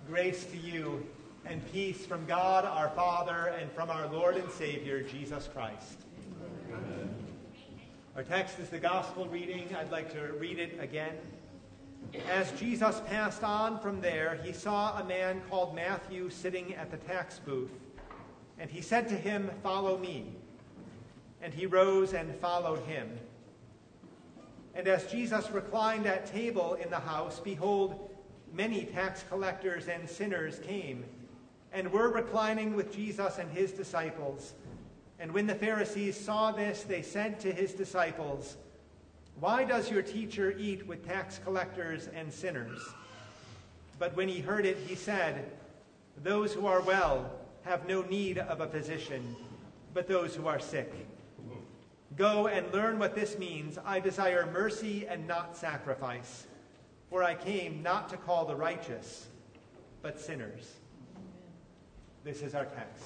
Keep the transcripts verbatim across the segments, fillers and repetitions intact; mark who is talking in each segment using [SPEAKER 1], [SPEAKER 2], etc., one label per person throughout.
[SPEAKER 1] Grace to you and peace from God our Father and from our Lord and Savior, Jesus Christ. Amen. Our text is the gospel reading. I'd like to read it again. As Jesus passed on from there, he saw a man called Matthew sitting at the tax booth. And he said to him, "Follow me." And he rose and followed him. And as Jesus reclined at table in the house, behold, many tax collectors and sinners came and were reclining with Jesus and his disciples. And when the Pharisees saw this, they said to his disciples, "Why does your teacher eat with tax collectors and sinners?" But when he heard it, he said, "Those who are well have no need of a physician, but those who are sick. Go and learn what this means. I desire mercy and not sacrifice. For I came not to call the righteous, but sinners." This is our text.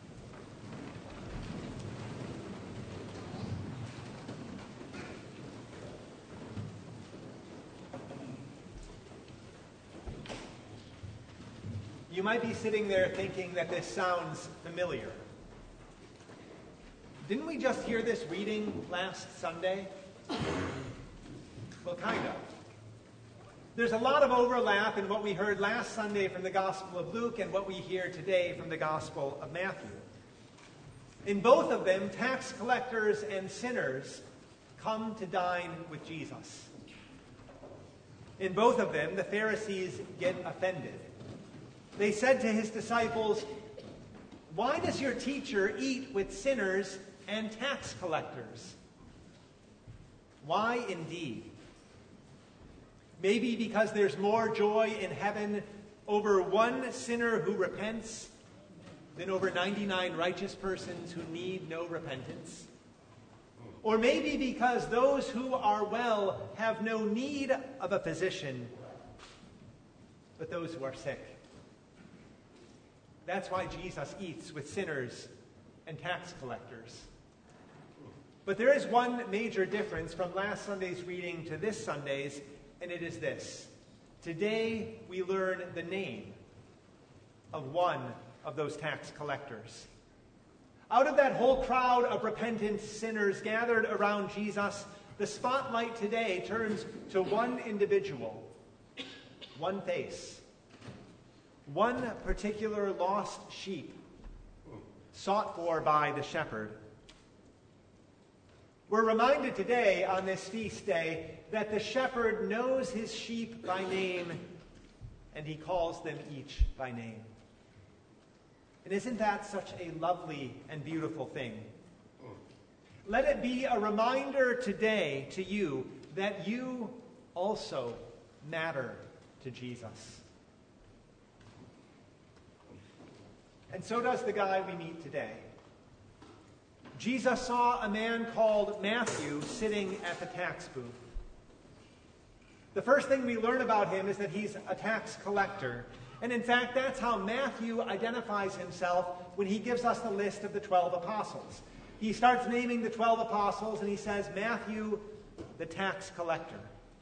[SPEAKER 1] You might be sitting there thinking that this sounds familiar. Didn't we just hear this reading last Sunday? Well, kind of. There's a lot of overlap in what we heard last Sunday from the Gospel of Luke and what we hear today from the Gospel of Matthew. In both of them, tax collectors and sinners come to dine with Jesus. In both of them, the Pharisees get offended. They said to his disciples, "Why does your teacher eat with sinners and tax collectors?" Why indeed? Maybe because there's more joy in heaven over one sinner who repents than over ninety-nine righteous persons who need no repentance. Or maybe because those who are well have no need of a physician, but those who are sick. That's why Jesus eats with sinners and tax collectors. But there is one major difference from last Sunday's reading to this Sunday's, and it is this. Today we learn the name of one of those tax collectors. Out of that whole crowd of repentant sinners gathered around Jesus, the spotlight today turns to one individual, one face, one particular lost sheep sought for by the shepherd. We're reminded today on this feast day that the shepherd knows his sheep by name and he calls them each by name. And isn't that such a lovely and beautiful thing? Let it be a reminder today to you that you also matter to Jesus. And so does the guy we meet today. Jesus saw a man called Matthew sitting at the tax booth. The first thing we learn about him is that he's a tax collector. And in fact, that's how Matthew identifies himself when he gives us the list of the twelve apostles. He starts naming the twelve apostles and he says, "Matthew, the tax collector."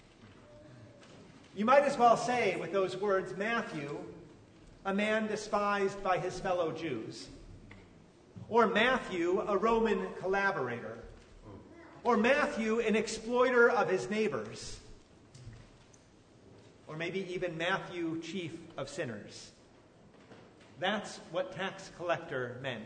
[SPEAKER 1] You might as well say with those words, Matthew, a man despised by his fellow Jews. Or Matthew, a Roman collaborator. Or Matthew, an exploiter of his neighbors. Or maybe even Matthew, chief of sinners. That's what tax collector meant.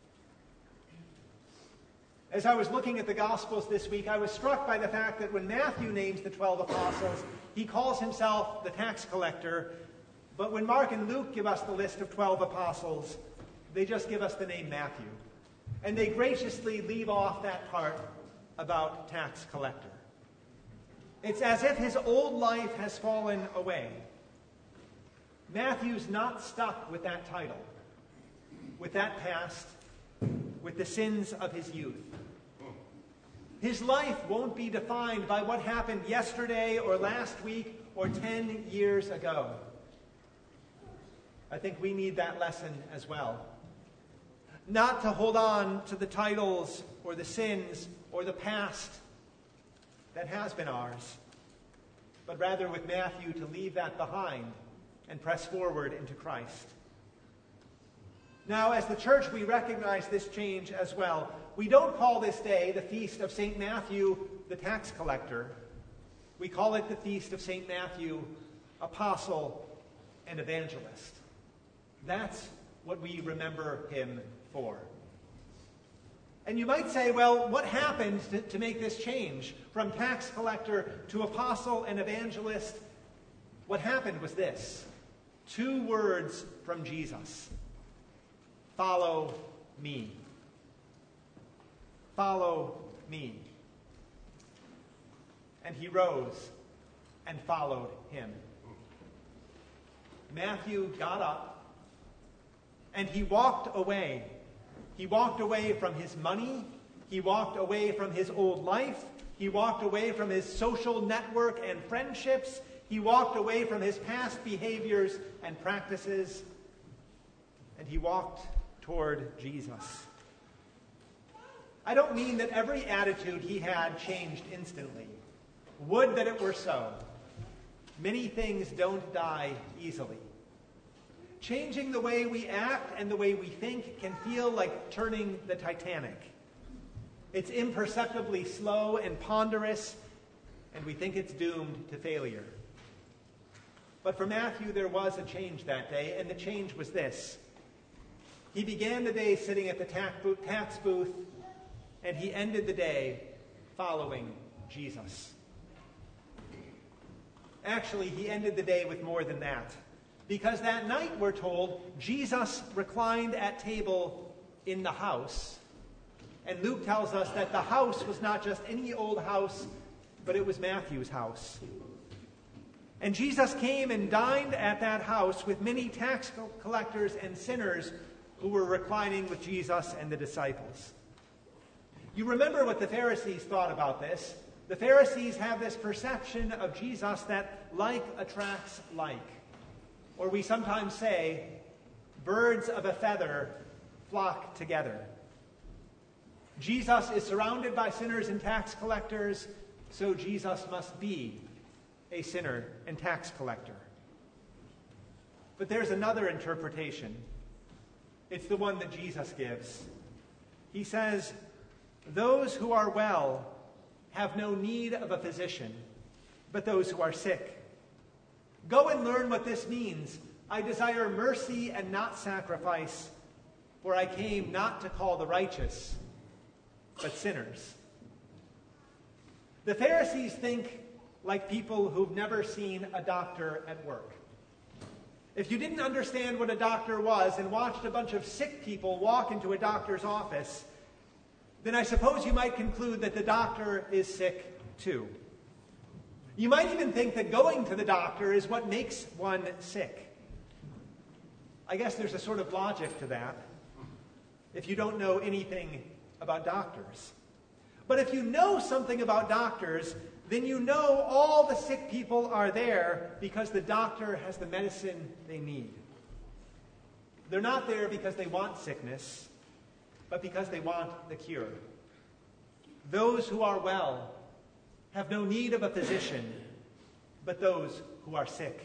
[SPEAKER 1] As I was looking at the Gospels this week, I was struck by the fact that when Matthew names the twelve apostles, he calls himself the tax collector. But when Mark and Luke give us the list of twelve apostles, they just give us the name Matthew. And they graciously leave off that part about tax collector. It's as if his old life has fallen away. Matthew's not stuck with that title, with that past, with the sins of his youth. His life won't be defined by what happened yesterday or last week or ten years ago. I think we need that lesson as well. Not to hold on to the titles or the sins or the past that has been ours, but rather with Matthew to leave that behind and press forward into Christ. Now, as the church, we recognize this change as well. We don't call this day the feast of Saint Matthew, the tax collector. We call it the feast of Saint Matthew, apostle and evangelist. That's what we remember him for. And you might say, well, what happened to, to make this change from tax collector to apostle and evangelist? What happened was this. Two words from Jesus. Follow me. Follow me. And he rose and followed him. Matthew got up and he walked away. He walked away from his money. He walked away from his old life. He walked away from his social network and friendships. He walked away from his past behaviors and practices. And he walked toward Jesus. I don't mean that every attitude he had changed instantly. Would that it were so. Many things don't die easily. Changing the way we act and the way we think can feel like turning the Titanic. It's imperceptibly slow and ponderous, and we think it's doomed to failure. But for Matthew, there was a change that day, and the change was this. He began the day sitting at the tax booth, and he ended the day following Jesus. Actually, he ended the day with more than that. Because that night, we're told, Jesus reclined at table in the house. And Luke tells us that the house was not just any old house, but it was Matthew's house. And Jesus came and dined at that house with many tax collectors and sinners who were reclining with Jesus and the disciples. You remember what the Pharisees thought about this. The Pharisees have this perception of Jesus that like attracts like. Or we sometimes say, birds of a feather flock together. Jesus is surrounded by sinners and tax collectors, so Jesus must be a sinner and tax collector. But there's another interpretation. It's the one that Jesus gives. He says, those who are well have no need of a physician, but those who are sick. Go and learn what this means. I desire mercy and not sacrifice, for I came not to call the righteous, but sinners. The Pharisees think like people who've never seen a doctor at work. If you didn't understand what a doctor was and watched a bunch of sick people walk into a doctor's office, then I suppose you might conclude that the doctor is sick too. You might even think that going to the doctor is what makes one sick. I guess there's a sort of logic to that if you don't know anything about doctors. But if you know something about doctors, then you know all the sick people are there because the doctor has the medicine they need. They're not there because they want sickness, but because they want the cure. Those who are well have no need of a physician, but those who are sick.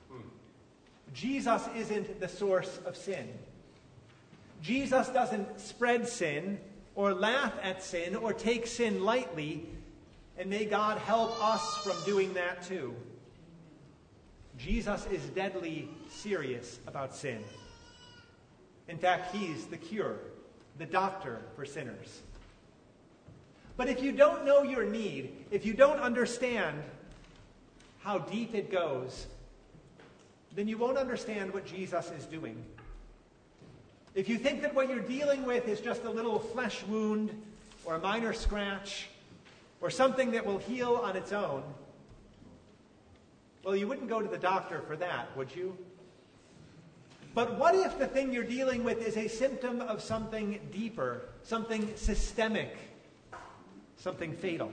[SPEAKER 1] Jesus isn't the source of sin. Jesus doesn't spread sin or laugh at sin or take sin lightly, and may God help us from doing that too. Jesus is deadly serious about sin. In fact, he's the cure, the doctor for sinners. But if you don't know your need, if you don't understand how deep it goes, then you won't understand what Jesus is doing. If you think that what you're dealing with is just a little flesh wound or a minor scratch or something that will heal on its own, well, you wouldn't go to the doctor for that, would you? But what if the thing you're dealing with is a symptom of something deeper, something systemic, something fatal?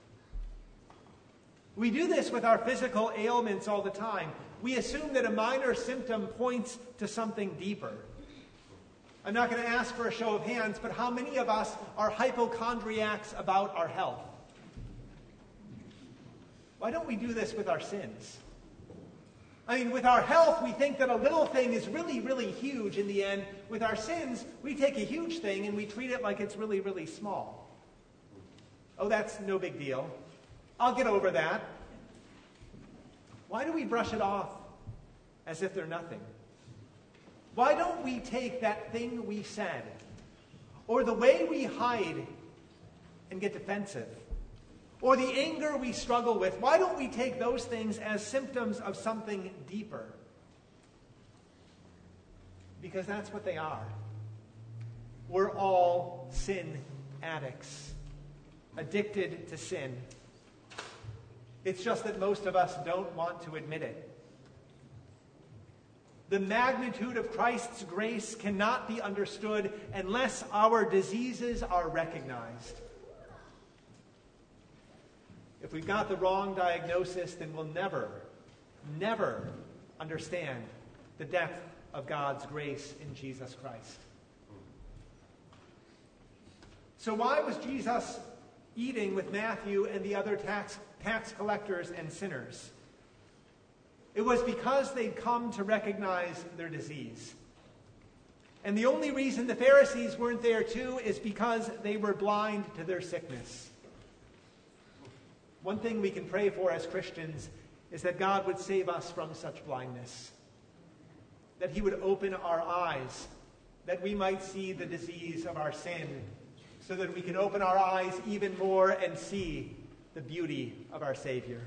[SPEAKER 1] We do this with our physical ailments all the time. We assume that a minor symptom points to something deeper. I'm not going to ask for a show of hands, but how many of us are hypochondriacs about our health? Why don't we do this with our sins? I mean, with our health, we think that a little thing is really, really huge in the end. With our sins, we take a huge thing and we treat it like it's really, really small. Oh, that's no big deal. I'll get over that. Why do we brush it off as if they're nothing? Why don't we take that thing we said, or the way we hide and get defensive, or the anger we struggle with, why don't we take those things as symptoms of something deeper? Because that's what they are. We're all sin addicts, addicted to sin. It's just that most of us don't want to admit it. The magnitude of Christ's grace cannot be understood unless our diseases are recognized. If we've got the wrong diagnosis, then we'll never, never understand the depth of God's grace in Jesus Christ. So why was Jesus eating with Matthew and the other tax, tax collectors and sinners? It was because they'd come to recognize their disease. And the only reason the Pharisees weren't there too is because they were blind to their sickness. One thing we can pray for as Christians is that God would save us from such blindness. That he would open our eyes, that we might see the disease of our sin, so that we can open our eyes even more and see the beauty of our Savior.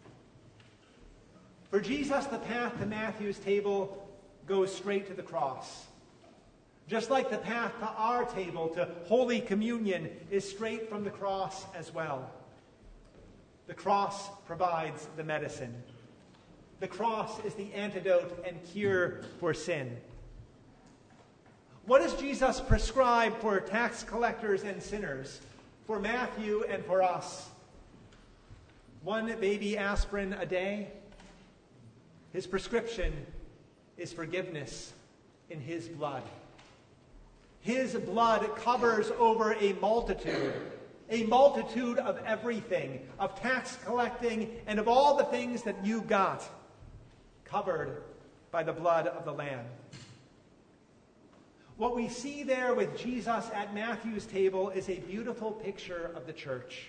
[SPEAKER 1] For Jesus, the path to Matthew's table goes straight to the cross. Just like the path to our table, to Holy Communion, is straight from the cross as well. The cross provides the medicine. The cross is the antidote and cure for sin. What does Jesus prescribe for tax collectors and sinners, for Matthew and for us? One baby aspirin a day? His prescription is forgiveness in his blood. His blood covers over a multitude, a multitude of everything, of tax collecting and of all the things that you got, covered by the blood of the Lamb. What we see there with Jesus at Matthew's table is a beautiful picture of the church.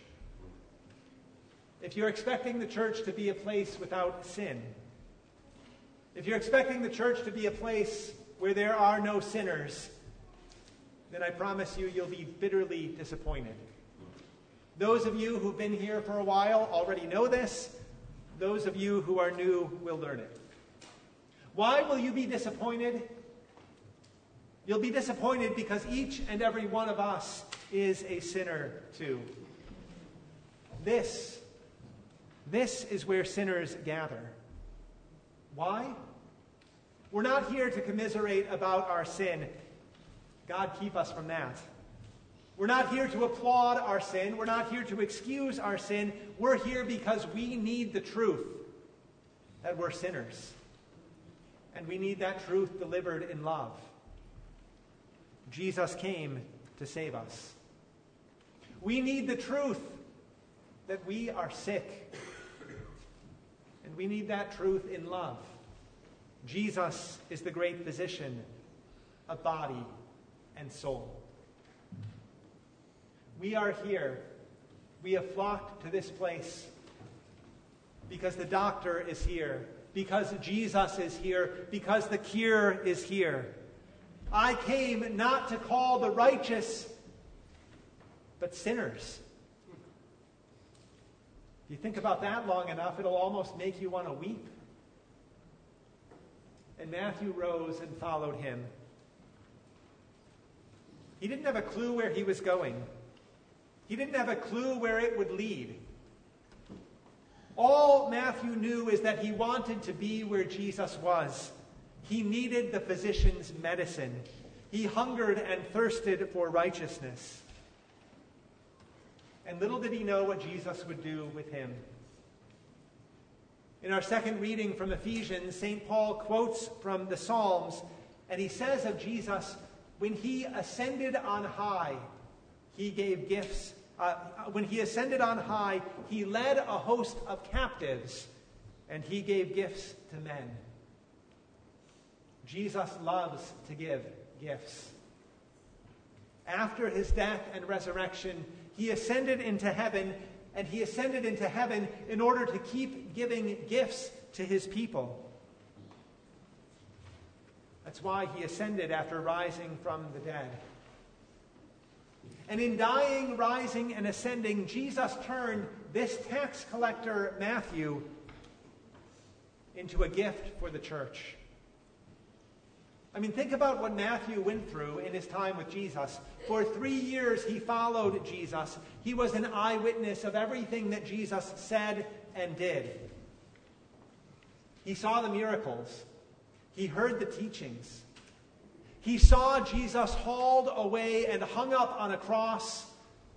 [SPEAKER 1] If you're expecting the church to be a place without sin, if you're expecting the church to be a place where there are no sinners, then I promise you, you'll be bitterly disappointed. Those of you who've been here for a while already know this. Those of you who are new will learn it. Why will you be disappointed? You'll be disappointed because each and every one of us is a sinner too. This, this is where sinners gather. Why? We're not here to commiserate about our sin. God keep us from that. We're not here to applaud our sin. We're not here to excuse our sin. We're here because we need the truth that we're sinners. And we need that truth delivered in love. Jesus came to save us. We need the truth that we are sick. And we need that truth in love. Jesus is the great physician of body and soul. We are here. We have flocked to this place because the doctor is here, because Jesus is here, because the cure is here. I came not to call the righteous, but sinners. If you think about that long enough, it'll almost make you want to weep. And Matthew rose and followed him. He didn't have a clue where he was going. He didn't have a clue where it would lead. All Matthew knew is that he wanted to be where Jesus was. He needed the physician's medicine. He hungered and thirsted for righteousness. And little did he know what Jesus would do with him. In our second reading from Ephesians, Saint Paul quotes from the Psalms, and he says of Jesus, when he ascended on high, he gave gifts. Uh, when he ascended on high, he led a host of captives, and he gave gifts to men. Jesus loves to give gifts. After his death and resurrection, he ascended into heaven, and he ascended into heaven in order to keep giving gifts to his people. That's why he ascended after rising from the dead. And in dying, rising, and ascending, Jesus turned this tax collector, Matthew, into a gift for the church. I mean, think about what Matthew went through in his time with Jesus. For three years, he followed Jesus. He was an eyewitness of everything that Jesus said and did. He saw the miracles. He heard the teachings. He saw Jesus hauled away and hung up on a cross.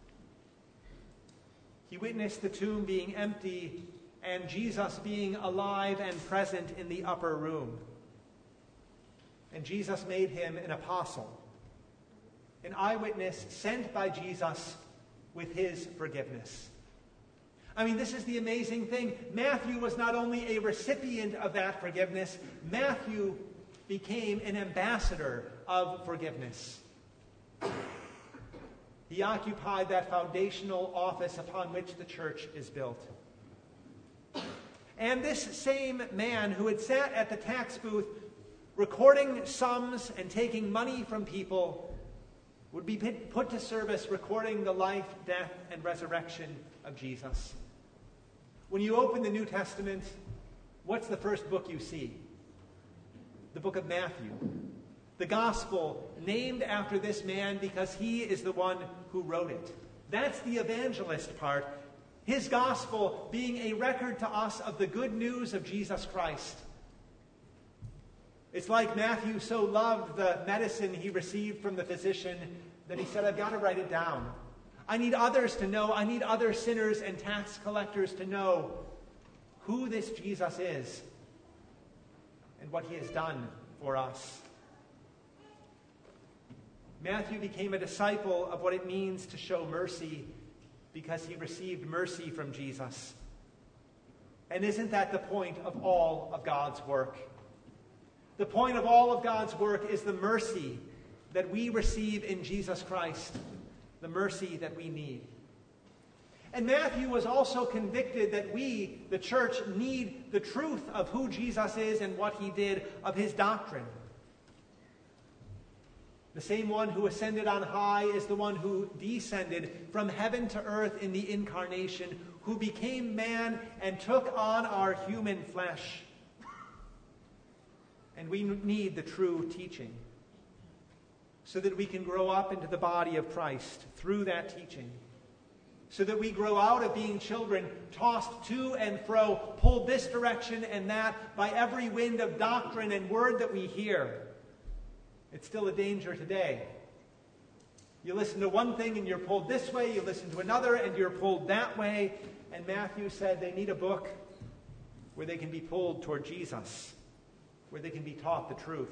[SPEAKER 1] He witnessed the tomb being empty and Jesus being alive and present in the upper room. And Jesus made him an apostle, an eyewitness sent by Jesus with his forgiveness. I mean, this is the amazing thing. Matthew was not only a recipient of that forgiveness, Matthew became an ambassador of forgiveness. He occupied that foundational office upon which the church is built. And this same man who had sat at the tax booth recording sums and taking money from people would be put to service recording the life, death, and resurrection of Jesus. When you open the New Testament, what's the first book you see? The book of Matthew. The gospel named after this man because he is the one who wrote it. That's the evangelist part. His gospel being a record to us of the good news of Jesus Christ. It's like Matthew so loved the medicine he received from the physician that he said, I've got to write it down. I need others to know, I need other sinners and tax collectors to know who this Jesus is and what he has done for us. Matthew became a disciple of what it means to show mercy because he received mercy from Jesus. And isn't that the point of all of God's work? The point of all of God's work is the mercy that we receive in Jesus Christ, the mercy that we need. And Matthew was also convicted that we, the church, need the truth of who Jesus is and what he did, of his doctrine. The same one who ascended on high is the one who descended from heaven to earth in the incarnation, who became man and took on our human flesh. And we need the true teaching so that we can grow up into the body of Christ through that teaching. So that we grow out of being children tossed to and fro, pulled this direction and that by every wind of doctrine and word that we hear. It's still a danger today. You listen to one thing and you're pulled this way, you listen to another and you're pulled that way. And Matthew said they need a book where they can be pulled toward Jesus, where they can be taught the truth.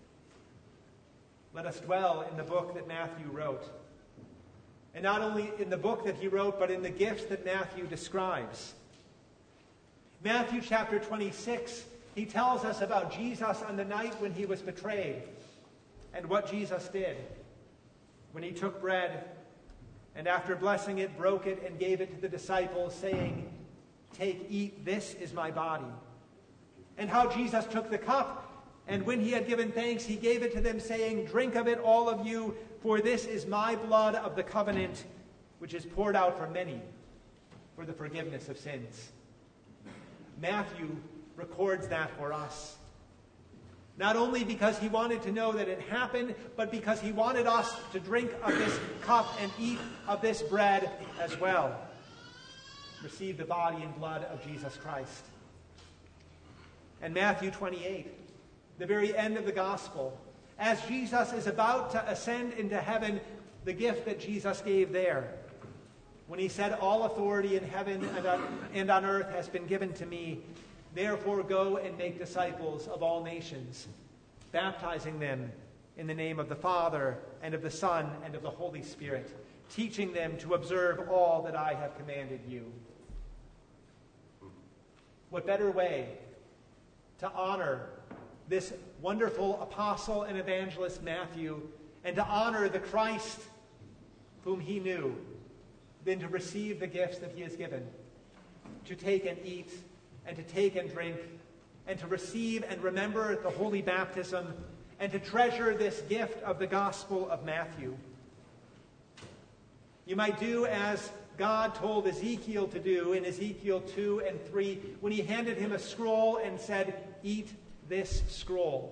[SPEAKER 1] Let us dwell in the book that Matthew wrote. And not only in the book that he wrote, but in the gifts that Matthew describes. Matthew chapter twenty-six, he tells us about Jesus on the night when he was betrayed and what Jesus did. When he took bread and after blessing it, broke it and gave it to the disciples, saying, "Take, eat, this is my body." And how Jesus took the cup, and when he had given thanks, he gave it to them, saying, "Drink of it, all of you, for this is my blood of the covenant, which is poured out for many for the forgiveness of sins." Matthew records that for us. Not only because he wanted to know that it happened, but because he wanted us to drink of this cup and eat of this bread as well. Receive the body and blood of Jesus Christ. And Matthew twenty-eight, the very end of the gospel, as Jesus is about to ascend into heaven, the gift that Jesus gave there, when he said, "All authority in heaven and on, and on earth has been given to me. Therefore go and make disciples of all nations, baptizing them in the name of the Father and of the Son and of the Holy Spirit, teaching them to observe all that I have commanded you." What better way to honor this wonderful apostle and evangelist Matthew, and to honor the Christ whom he knew, than to receive the gifts that he has given, to take and eat, and to take and drink, and to receive and remember the holy baptism, and to treasure this gift of the gospel of Matthew. You might do as God told Ezekiel to do in Ezekiel two and three, when he handed him a scroll and said, "Eat this scroll."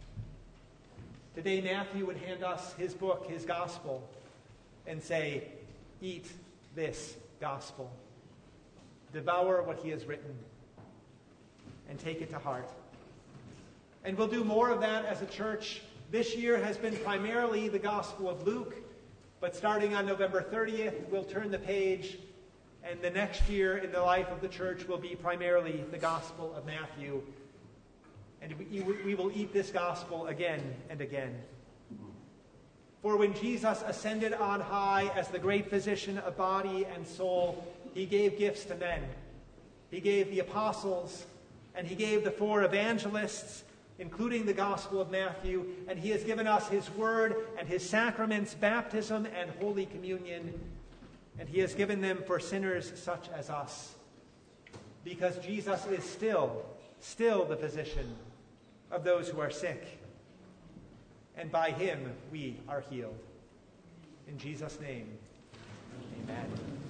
[SPEAKER 1] Today Matthew would hand us his book, his gospel, and say, "Eat this gospel. Devour what he has written, and take it to heart." And we'll do more of that as a church. This year has been primarily the Gospel of Luke, but starting on November thirtieth, we'll turn the page, and the next year in the life of the church will be primarily the Gospel of Matthew. And we, we will eat this gospel again and again. For when Jesus ascended on high as the great physician of body and soul, he gave gifts to men. He gave the apostles, and he gave the four evangelists, including the Gospel of Matthew, and he has given us his word and his sacraments, baptism and Holy Communion, and he has given them for sinners such as us, because Jesus is still, still the physician of those who are sick, and by him we are healed. In Jesus' name, amen.